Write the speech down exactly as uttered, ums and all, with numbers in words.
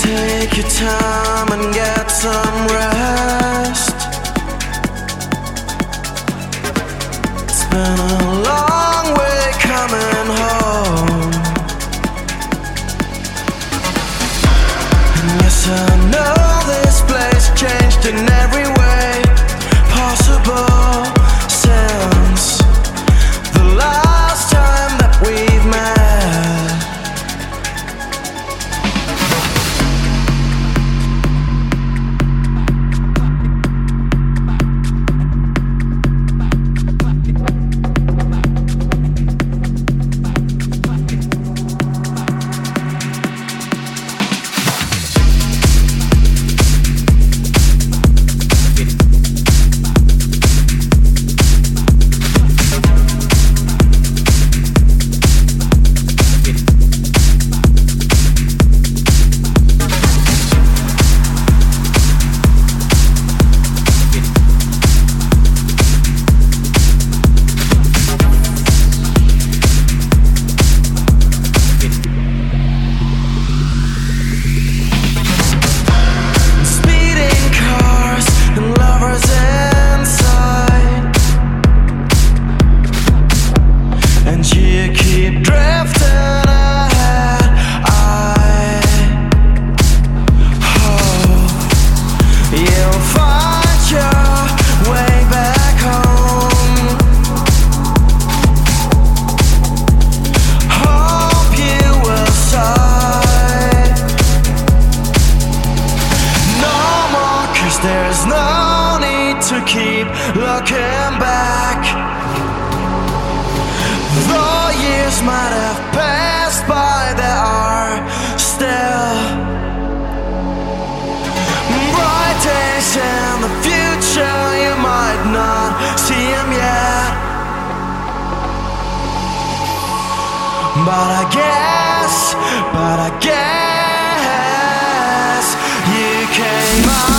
Take your time and get some rest. It's been a long way coming home. And yes, I know this place changed in every way possible since the last time that we've met. There's no need to keep looking back. Though years might have passed by, there are still bright days in the future. You might not see them yet, but I guess, but I guess you came out.